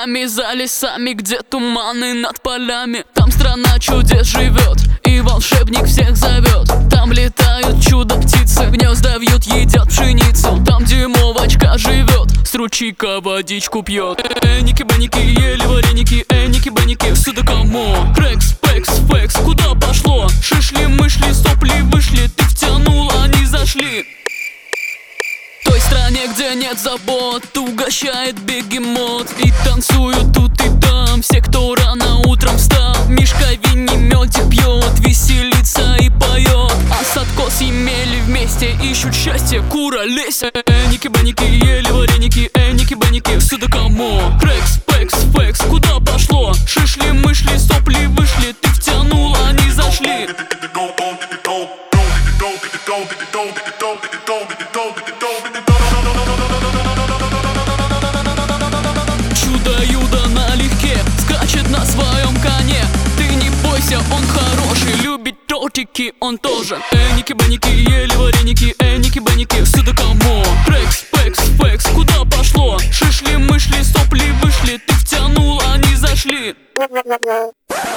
ночами за лесами, где туманы над полями. Там страна чудес живет, и волшебник всех зовет. Там летают чудо-птицы, гнезда вьют, едят пшеницу. Там дюймовочка живет, с ручейка водичку пьет. Ники-беники, ели вареники, ники-беники, судакамо. Крекс, пекс, фекс, куда пошло? Шишли-мышли, сопли вышли, ты втянул, они зашли. В той стране, где нет забот, угощает бегемот. И танцуют тут и там все, кто рано утром встал. Мишка винни медик пьет, веселится и поет. А Садко с Емели вместе ищут счастье, кура лезь. Ники-беники, ели вареники, ники-беники, судакамо. Крекс, пекс, фекс, куда пошло? Шишли-мышли, сопли вышли, ты втянул, они зашли. Чудо-юдо налегке скачет на своем коне. Ты не бойся, он хороший, любит тортики он тоже. Ники-беники, ели вареники, ники-беники, судакамо. Крекс, пекс, фекс, куда пошло? Шишли-мышли, сопли вышли, ты втянул, они зашли.